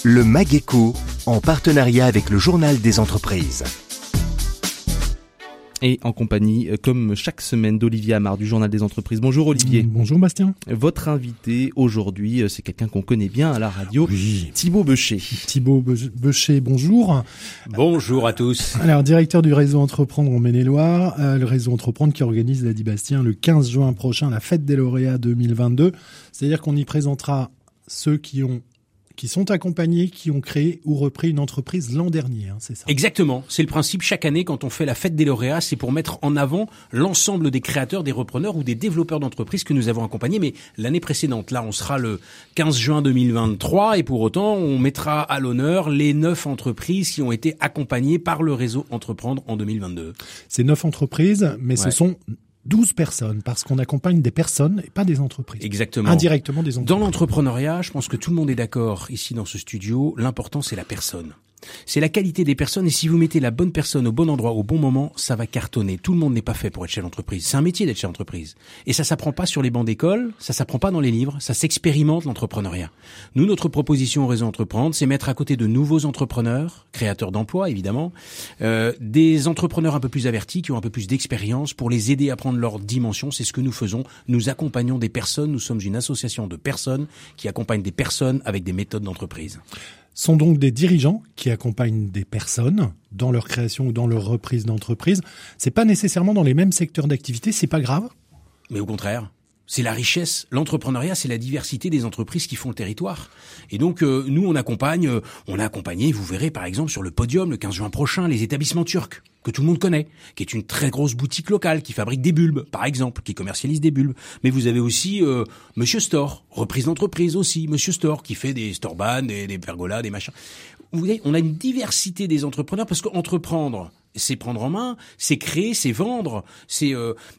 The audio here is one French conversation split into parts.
Le MAG-ECO, en partenariat avec le Journal des entreprises. Et en compagnie, comme chaque semaine, d'Olivier Amar du Journal des entreprises. Bonjour Olivier. Bonjour Bastien. Votre invité aujourd'hui, c'est quelqu'un qu'on connaît bien à la radio, oui. Thibaut Becher. Thibaut Becher, bonjour. Bonjour à tous. Alors, directeur du réseau Entreprendre en Maine-et-Loire, le réseau Entreprendre qui organise, l'a dit Bastien, le 15 juin prochain, la fête des lauréats 2022. C'est-à-dire qu'on y présentera ceux qui sont accompagnés, qui ont créé ou repris une entreprise l'an dernier, c'est ça? Exactement. C'est le principe chaque année quand on fait la fête des lauréats, c'est pour mettre en avant l'ensemble des créateurs, des repreneurs ou des développeurs d'entreprises que nous avons accompagnés. Mais l'année précédente, là, on sera le 15 juin 2023 et pour autant, on mettra à l'honneur les 9 entreprises qui ont été accompagnées par le réseau Entreprendre en 2022. C'est 9 entreprises, mais ce sont 12 personnes, parce qu'on accompagne des personnes et pas des entreprises. Exactement. Indirectement des entreprises. Dans l'entrepreneuriat, je pense que tout le monde est d'accord ici dans ce studio, l'important c'est la personne. C'est la qualité des personnes et si vous mettez la bonne personne au bon endroit, au bon moment, ça va cartonner. Tout le monde n'est pas fait pour être chef d'entreprise. C'est un métier d'être chef d'entreprise. Et ça s'apprend pas sur les bancs d'école, ça s'apprend pas dans les livres, ça s'expérimente l'entrepreneuriat. Nous, notre proposition au réseau Entreprendre, c'est mettre à côté de nouveaux entrepreneurs, créateurs d'emplois évidemment, des entrepreneurs un peu plus avertis, qui ont un peu plus d'expérience pour les aider à prendre leur dimension. C'est ce que nous faisons. Nous accompagnons des personnes, nous sommes une association de personnes qui accompagnent des personnes avec des méthodes d'entreprise. Sont donc des dirigeants qui accompagnent des personnes dans leur création ou dans leur reprise d'entreprise. C'est pas nécessairement dans les mêmes secteurs d'activité, c'est pas grave. Mais au contraire, c'est la richesse. L'entrepreneuriat, c'est la diversité des entreprises qui font le territoire. Et donc, nous, on a accompagné, vous verrez par exemple sur le podium le 15 juin prochain, les établissements turcs, que tout le monde connaît, qui est une très grosse boutique locale qui fabrique des bulbes, par exemple, qui commercialise des bulbes. Mais vous avez aussi Monsieur Store, reprise d'entreprise aussi, Monsieur Store, qui fait des storebands, des pergolas, des machins. Vous voyez, on a une diversité des entrepreneurs parce qu'entreprendre, c'est prendre en main, c'est créer, c'est vendre, c'est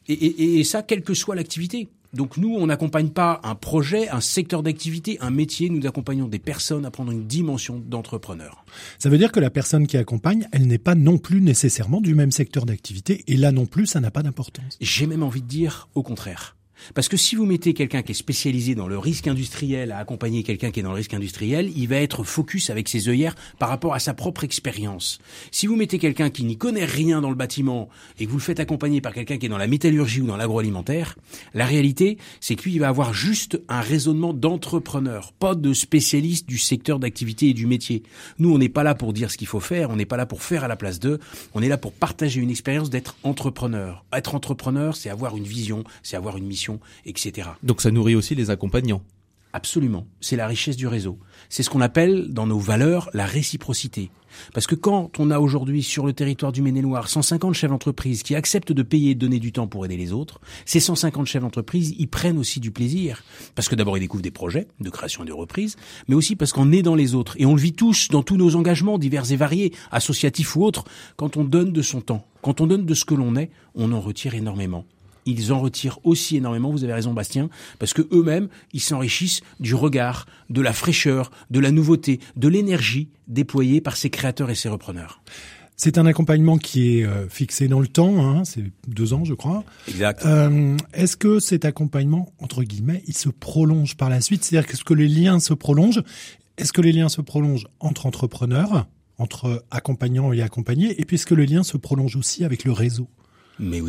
et ça, quelle que soit l'activité. Donc nous, on n'accompagne pas un projet, un secteur d'activité, un métier. Nous accompagnons des personnes à prendre une dimension d'entrepreneur. Ça veut dire que la personne qui accompagne, elle n'est pas non plus nécessairement du même secteur d'activité. Et là non plus, ça n'a pas d'importance. J'ai même envie de dire au contraire. Parce que si vous mettez quelqu'un qui est spécialisé dans le risque industriel à accompagner quelqu'un qui est dans le risque industriel, il va être focus avec ses œillères par rapport à sa propre expérience. Si vous mettez quelqu'un qui n'y connaît rien dans le bâtiment et que vous le faites accompagner par quelqu'un qui est dans la métallurgie ou dans l'agroalimentaire, la réalité, c'est que lui, il va avoir juste un raisonnement d'entrepreneur, pas de spécialiste du secteur d'activité et du métier. Nous, on n'est pas là pour dire ce qu'il faut faire, on n'est pas là pour faire à la place d'eux, on est là pour partager une expérience d'être entrepreneur. Être entrepreneur, c'est avoir une vision, c'est avoir une mission, etc. Donc ça nourrit aussi les accompagnants. Absolument. C'est la richesse du réseau. C'est ce qu'on appelle, dans nos valeurs, la réciprocité. Parce que quand on a aujourd'hui sur le territoire du Maine-et-Loire 150 chefs d'entreprise qui acceptent de payer et de donner du temps pour aider les autres, ces 150 chefs d'entreprise, ils prennent aussi du plaisir. Parce que d'abord, ils découvrent des projets de création et de reprise, mais aussi parce qu'on est dans les autres. Et on le vit tous dans tous nos engagements divers et variés, associatifs ou autres. Quand on donne de son temps, quand on donne de ce que l'on est, on en retire énormément. Ils en retirent aussi énormément, vous avez raison Bastien, parce que eux-mêmes, ils s'enrichissent du regard, de la fraîcheur, de la nouveauté, de l'énergie déployée par ces créateurs et ces repreneurs. C'est un accompagnement qui est fixé dans le temps, c'est 2 ans je crois. Exact. Est-ce que cet accompagnement, entre guillemets, il se prolonge par la suite? C'est-à-dire qu'est-ce que les liens se prolongent? Est-ce que les liens se prolongent entre entrepreneurs, entre accompagnants et accompagnés? Et puis est-ce que le lien se prolonge aussi avec le réseau? Mais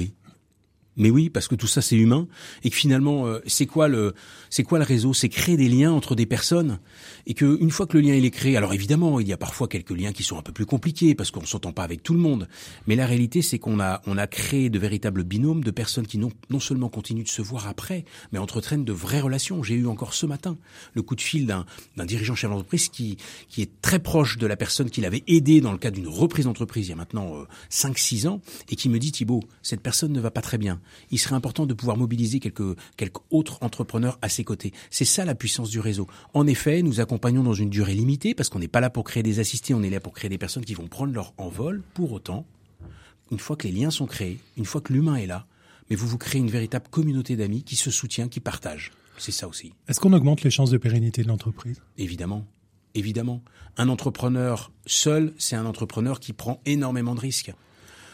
oui, parce que tout ça c'est humain et que finalement c'est quoi le réseau? C'est créer des liens entre des personnes et que une fois que le lien il est créé, alors évidemment il y a parfois quelques liens qui sont un peu plus compliqués parce qu'on s'entend pas avec tout le monde, mais la réalité c'est qu'on a créé de véritables binômes de personnes qui non seulement continuent de se voir après, mais entretiennent de vraies relations. J'ai eu encore ce matin le coup de fil d'un dirigeant chef d'entreprise qui est très proche de la personne qu'il avait aidé dans le cadre d'une reprise d'entreprise il y a maintenant 5-6 ans et qui me dit: Thibaut, cette personne ne va pas très bien. Il serait important de pouvoir mobiliser quelques autres entrepreneurs à ses côtés. C'est ça la puissance du réseau. En effet, nous accompagnons dans une durée limitée parce qu'on n'est pas là pour créer des assistés, on est là pour créer des personnes qui vont prendre leur envol. Pour autant, une fois que les liens sont créés, une fois que l'humain est là, mais vous créez une véritable communauté d'amis qui se soutient, qui partagent. C'est ça aussi. Est-ce qu'on augmente les chances de pérennité de l'entreprise? Évidemment. Un entrepreneur seul, c'est un entrepreneur qui prend énormément de risques.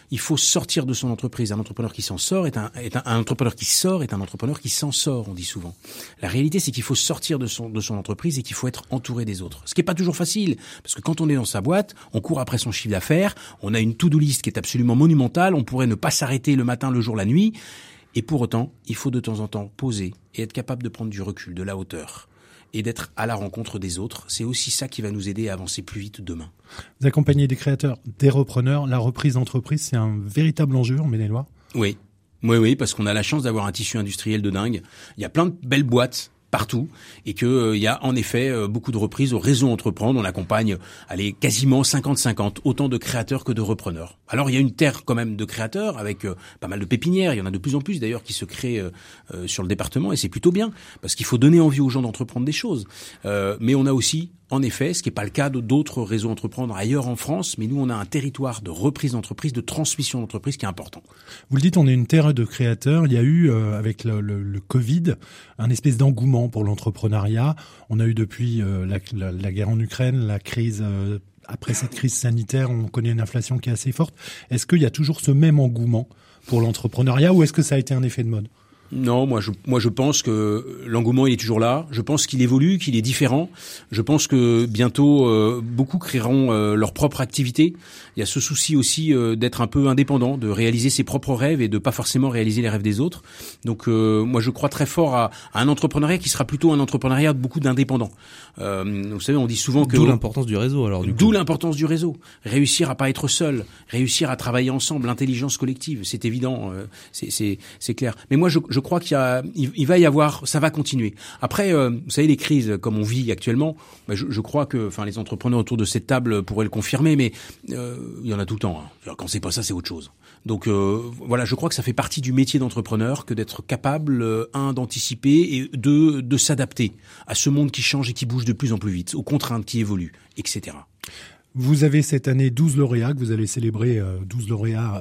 il faut sortir de son entreprise. Un entrepreneur qui s'en sort est un entrepreneur qui sort est un entrepreneur qui s'en sort, on dit souvent. La réalité, c'est qu'il faut sortir de son entreprise et qu'il faut être entouré des autres. Ce qui est pas toujours facile, parce que quand on est dans sa boîte, on court après son chiffre d'affaires, on a une to-do list qui est absolument monumentale, on pourrait ne pas s'arrêter le matin, le jour, la nuit, et pour autant, il faut de temps en temps poser et être capable de prendre du recul, de la hauteur, et d'être à la rencontre des autres. C'est aussi ça qui va nous aider à avancer plus vite demain. Vous accompagnez des créateurs, des repreneurs. La reprise d'entreprise, c'est un véritable enjeu en Maine-et-Loire. Oui, parce qu'on a la chance d'avoir un tissu industriel de dingue. Il y a plein de belles boîtes partout et que il y a en effet beaucoup de reprises au réseau Entreprendre. On accompagne quasiment 50-50, autant de créateurs que de repreneurs. Alors il y a une terre quand même de créateurs avec pas mal de pépinières, il y en a de plus en plus d'ailleurs qui se créent sur le département et c'est plutôt bien parce qu'il faut donner envie aux gens d'entreprendre des choses. Mais on a aussi en effet, ce qui n'est pas le cas d'autres réseaux Entreprendre ailleurs en France, mais nous on a un territoire de reprise d'entreprise, de transmission d'entreprise qui est important. Vous le dites, on est une terre de créateurs. Il y a eu avec le Covid un espèce d'engouement pour l'entrepreneuriat. On a eu depuis la guerre en Ukraine, la crise. Après cette crise sanitaire, on connaît une inflation qui est assez forte. Est-ce qu'il y a toujours ce même engouement pour l'entrepreneuriat ou est-ce que ça a été un effet de mode ? Non, moi je pense que l'engouement il est toujours là. Je pense qu'il évolue, qu'il est différent. Je pense que bientôt beaucoup créeront leur propre activité. Il y a ce souci aussi d'être un peu indépendant, de réaliser ses propres rêves et de pas forcément réaliser les rêves des autres. Donc moi je crois très fort à un entrepreneuriat qui sera plutôt un entrepreneuriat de beaucoup d'indépendants. Vous savez, on dit souvent que d'où l'importance du réseau alors. D'où l'importance du réseau. Réussir à pas être seul, réussir à travailler ensemble, l'intelligence collective, c'est évident, c'est clair. Mais moi je crois il va y avoir, ça va continuer. Après, vous savez, les crises comme on vit actuellement, je crois que, les entrepreneurs autour de cette table pourraient le confirmer, mais il y en a tout le temps. Hein. Quand c'est pas ça, c'est autre chose. Donc voilà, je crois que ça fait partie du métier d'entrepreneur que d'être capable, d'anticiper et de s'adapter à ce monde qui change et qui bouge de plus en plus vite, aux contraintes qui évoluent, etc. Vous avez cette année 12 lauréats que vous allez célébrer, 12 lauréats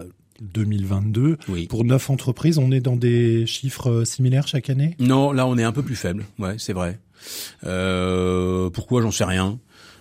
2022. Oui. Pour 9 entreprises, on est dans des chiffres similaires chaque année ? Non, là on est un peu plus faible, ouais, c'est vrai. Pourquoi, j'en sais rien.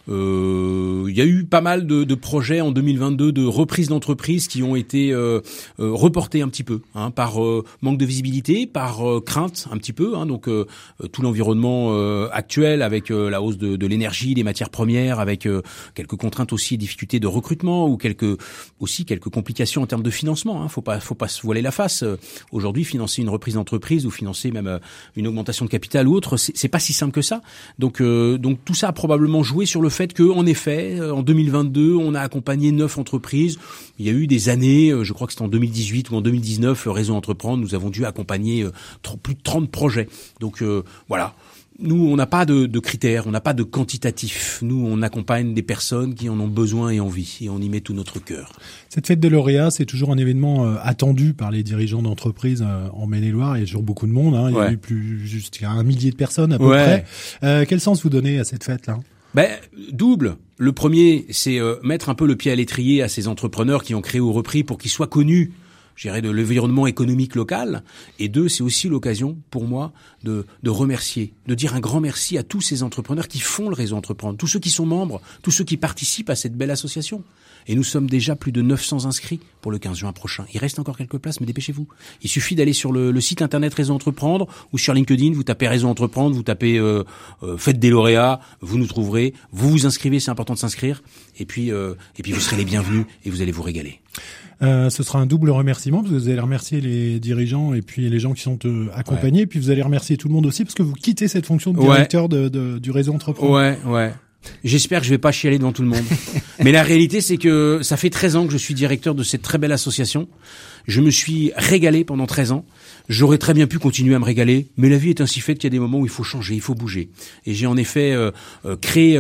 Il y a eu pas mal de projets en 2022 de reprise d'entreprise qui ont été reportés un petit peu, par manque de visibilité, par crainte un petit peu, donc tout l'environnement actuel avec la hausse de l'énergie, des matières premières, avec quelques contraintes aussi et difficultés de recrutement ou quelques complications en termes de financement. Faut pas se voiler la face. Aujourd'hui, financer une reprise d'entreprise ou financer même une augmentation de capital ou autre, c'est pas si simple que ça. Donc tout ça a probablement joué sur le fait que, en effet, en 2022, on a accompagné 9 entreprises. Il y a eu des années, je crois que c'était en 2018 ou en 2019, le réseau Entreprendre, nous avons dû accompagner plus de 30 projets. Donc voilà. Nous, on n'a pas de critères, on n'a pas de quantitatif. Nous, on accompagne des personnes qui en ont besoin et envie, et on y met tout notre cœur. Cette fête des lauréats, c'est toujours un événement attendu par les dirigeants d'entreprises en Maine-et-Loire. Il y a toujours beaucoup de monde. Il y a eu jusqu'à 1 millier de personnes à peu près. Quel sens vous donnez à cette fête-là ? Double. Le premier, c'est mettre un peu le pied à l'étrier à ces entrepreneurs qui ont créé ou repris pour qu'ils soient connus, je dirais, de l'environnement économique local. Et 2, c'est aussi l'occasion pour moi de remercier, de dire un grand merci à tous ces entrepreneurs qui font le réseau Entreprendre, tous ceux qui sont membres, tous ceux qui participent à cette belle association. Et nous sommes déjà plus de 900 inscrits pour le 15 juin prochain. Il reste encore quelques places, mais dépêchez-vous. Il suffit d'aller sur le site internet Réseau Entreprendre ou sur LinkedIn, vous tapez Réseau Entreprendre, vous tapez Fête des lauréats, vous nous trouverez, vous vous inscrivez, c'est important de s'inscrire, et puis vous serez les bienvenus et vous allez vous régaler. Ce sera un double remerciement parce que vous allez remercier les dirigeants et puis les gens qui sont accompagnés, et puis vous allez remercier tout le monde aussi parce que vous quittez cette fonction de directeur du Réseau Entreprendre. Ouais. J'espère que je vais pas chialer devant tout le monde. Mais la réalité, c'est que ça fait 13 ans que je suis directeur de cette très belle association. Je me suis régalé pendant 13 ans. J'aurais très bien pu continuer à me régaler, mais la vie est ainsi faite qu'il y a des moments où il faut changer, il faut bouger. Et j'ai en effet créé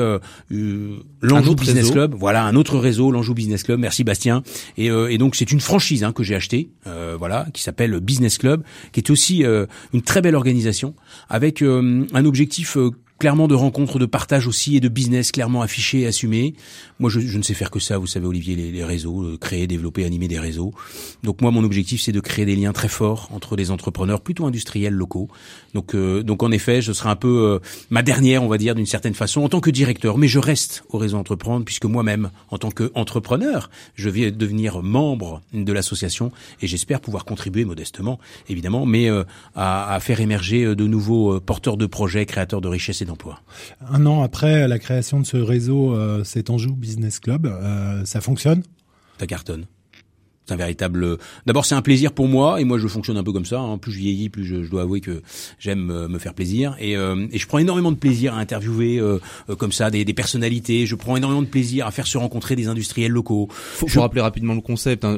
l'Anjou Business Club. Voilà, un autre réseau, l'Anjou Business Club. Merci Bastien. Et donc c'est une franchise que j'ai achetée, qui s'appelle Business Club, qui est aussi une très belle organisation avec un objectif clairement de rencontres, de partage aussi et de business clairement affiché et assumé. Moi, je ne sais faire que ça, vous savez, Olivier, les réseaux, créer, développer, animer des réseaux. Donc moi, mon objectif, c'est de créer des liens très forts entre des entrepreneurs plutôt industriels locaux. Donc en effet, ce sera un peu ma dernière, on va dire, d'une certaine façon, en tant que directeur. Mais je reste au réseau Entreprendre, puisque moi-même, en tant qu'entrepreneur, je vais devenir membre de l'association et j'espère pouvoir contribuer modestement, évidemment, mais à faire émerger de nouveaux porteurs de projets, créateurs de richesses et d'emplois. Un an après la création de ce réseau, c'est Anjou Business Club, ça fonctionne ? Ça cartonne. C'est un véritable. D'abord, c'est un plaisir pour moi, et moi, je fonctionne un peu comme ça. Hein. Plus je vieillis, plus je dois avouer que j'aime me faire plaisir, et je prends énormément de plaisir à interviewer comme ça des personnalités. Je prends énormément de plaisir à faire se rencontrer des industriels locaux. Faut rappeler rapidement le concept. Hein,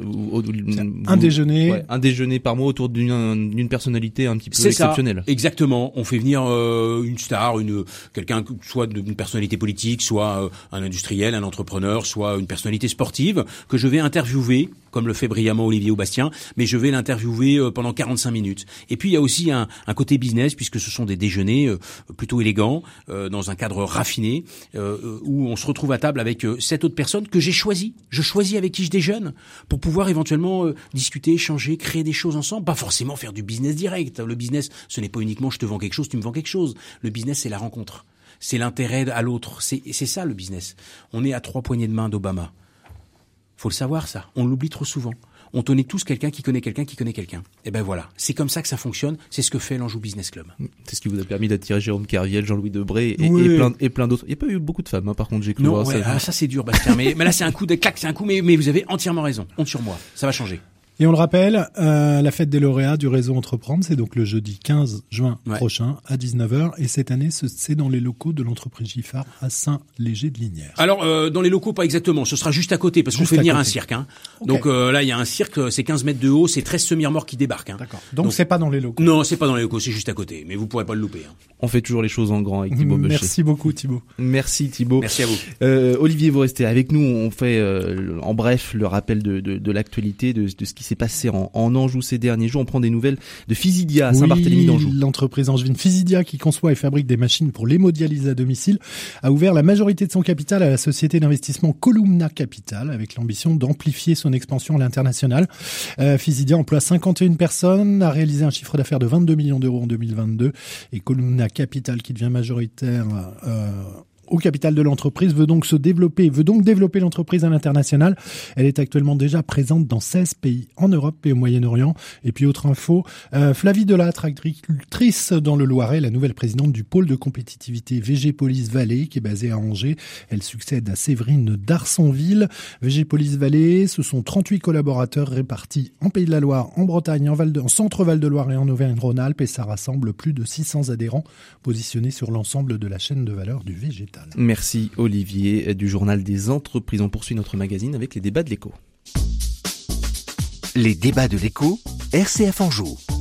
un déjeuner, un déjeuner par mois autour d'une personnalité un petit peu exceptionnelle. Ça, exactement. On fait venir une star, quelqu'un, soit d'une personnalité politique, soit un industriel, un entrepreneur, soit une personnalité sportive que je vais interviewer, comme le fait brillamment Olivier ou Bastien, mais je vais l'interviewer pendant 45 minutes. Et puis il y a aussi un côté business, puisque ce sont des déjeuners plutôt élégants, dans un cadre raffiné, où on se retrouve à table avec 7 autres personnes que j'ai choisies. Je choisis avec qui je déjeune, pour pouvoir éventuellement discuter, échanger, créer des choses ensemble, pas forcément faire du business direct. Le business, ce n'est pas uniquement je te vends quelque chose, tu me vends quelque chose. Le business, c'est la rencontre. C'est l'intérêt à l'autre. C'est ça le business. On est à 3 poignées de main d'Obama. Faut le savoir, ça. On l'oublie trop souvent. On connaît tous quelqu'un qui connaît quelqu'un qui connaît quelqu'un. Et ben voilà. C'est comme ça que ça fonctionne. C'est ce que fait l'Anjou Business Club. C'est ce qui vous a permis d'attirer Jérôme Kerviel, Jean-Louis Debré et plein d'autres. Il n'y a pas eu beaucoup de femmes, hein, par contre, j'ai cru voir ça. Ça c'est dur, Bastien. mais là, c'est un coup de claque, c'est un coup, mais vous avez entièrement raison. Honte sur moi. Ça va changer. Et on le rappelle, la fête des lauréats du réseau Entreprendre, c'est donc le jeudi 15 juin prochain à 19h. Et cette année, c'est dans les locaux de l'entreprise Giffard à Saint-Léger-de-Lignières. Alors, dans les locaux, pas exactement. Ce sera juste à côté, parce qu'on fait venir un cirque. Hein. Okay. Donc là, il y a un cirque, c'est 15 mètres de haut, c'est 13 semi-remorques qui débarquent. Hein. D'accord. Donc c'est pas dans les locaux. Non, c'est pas dans les locaux, c'est juste à côt. Mais vous pourrez pas le louper. Hein. On fait toujours les choses en grand avec Thibaut Beuchet. Merci beaucoup, Thibaut. Merci, Thibaut. Merci à vous. Olivier, vous restez avec nous. On fait en bref le rappel de l'actualité, de ce qui s'est passé en Anjou ces derniers jours. On prend des nouvelles de Physidia à Saint-Barthélemy d'Anjou. L'entreprise angevine Physidia, qui conçoit et fabrique des machines pour l'hémodialyse à domicile, a ouvert la majorité de son capital à la société d'investissement Columna Capital, avec l'ambition d'amplifier son expansion à l'international. Physidia emploie 51 personnes, a réalisé un chiffre d'affaires de 22 millions d'euros en 2022, et Columna Capital, qui devient majoritaire au capital de l'entreprise, veut donc développer l'entreprise à l'international. Elle est actuellement déjà présente dans 16 pays en Europe et au Moyen-Orient. Et puis autre info, Flavie Delattre, agricultrice dans le Loiret, la nouvelle présidente du pôle de compétitivité VG-Police Vallée, qui est basée à Angers. Elle succède à Séverine d'Arsonville. VG-Police Vallée, ce sont 38 collaborateurs répartis en Pays de la Loire, en Bretagne, en Centre Val-de-Loire et en Auvergne-Rhône-Alpes. Et ça rassemble plus de 600 adhérents positionnés sur l'ensemble de la chaîne de valeur du végétal. Merci Olivier du Journal des Entreprises. On poursuit notre magazine avec les débats de l'Écho. Les débats de l'Écho, RCF Anjou.